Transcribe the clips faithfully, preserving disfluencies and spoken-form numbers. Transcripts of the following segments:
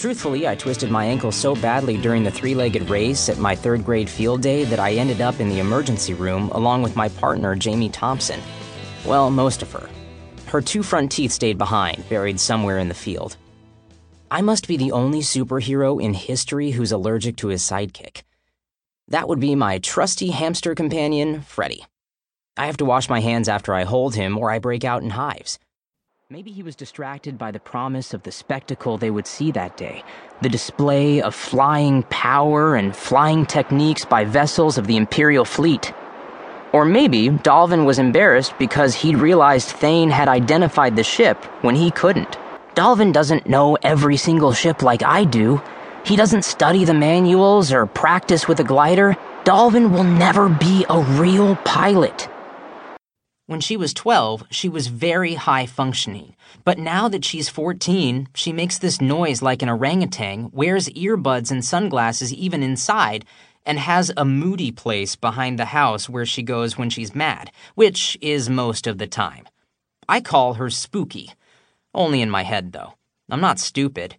Truthfully, I twisted my ankle so badly during the three-legged race at my third grade field day that I ended up in the emergency room along with my partner, Jamie Thompson. Well, most of her. Her two front teeth stayed behind, buried somewhere in the field. I must be the only superhero in history who's allergic to his sidekick. That would be my trusty hamster companion, Freddy. I have to wash my hands after I hold him or I break out in hives. Maybe he was distracted by the promise of the spectacle they would see that day, the display of flying power and flying techniques by vessels of the Imperial fleet. Or maybe Dalvin was embarrassed because he'd realized Thane had identified the ship when he couldn't. Dalvin doesn't know every single ship like I do. He doesn't study the manuals or practice with a glider. Dalvin will never be a real pilot. When she was twelve, she was very high-functioning. But now that she's fourteen, she makes this noise like an orangutan, wears earbuds and sunglasses even inside, and has a moody place behind the house where she goes when she's mad, which is most of the time. I call her Spooky. Only in my head, though. I'm not stupid.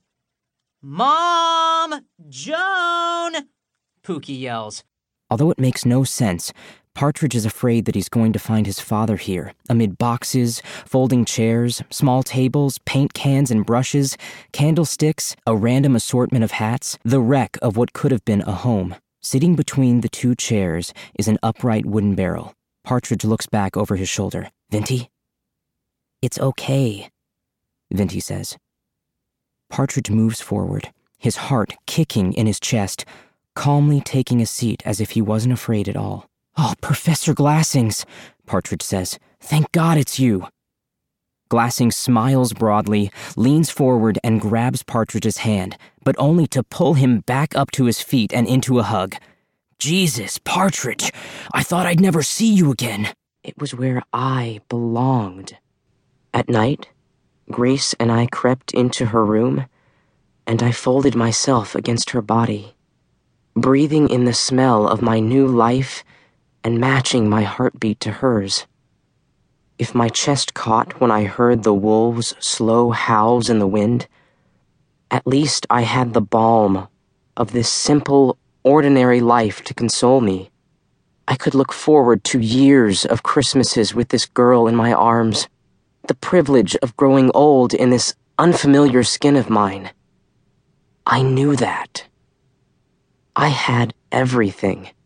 "Mom! Joan!" Pookie yells. Although it makes no sense, Partridge is afraid that he's going to find his father here, amid boxes, folding chairs, small tables, paint cans and brushes, candlesticks, a random assortment of hats, the wreck of what could have been a home. Sitting between the two chairs is an upright wooden barrel. Partridge looks back over his shoulder. "Vinty?" "It's okay," Vinty says. Partridge moves forward, his heart kicking in his chest, calmly taking a seat as if he wasn't afraid at all. "Oh, Professor Glassings," Partridge says. "Thank God it's you." Glassings smiles broadly, leans forward and grabs Partridge's hand, but only to pull him back up to his feet and into a hug. "Jesus, Partridge, I thought I'd never see you again." It was where I belonged. At night, Grace and I crept into her room, and I folded myself against her body, breathing in the smell of my new life and matching my heartbeat to hers. If my chest caught when I heard the wolves' slow howls in the wind, at least I had the balm of this simple, ordinary life to console me. I could look forward to years of Christmases with this girl in my arms, the privilege of growing old in this unfamiliar skin of mine. I knew that. I had everything.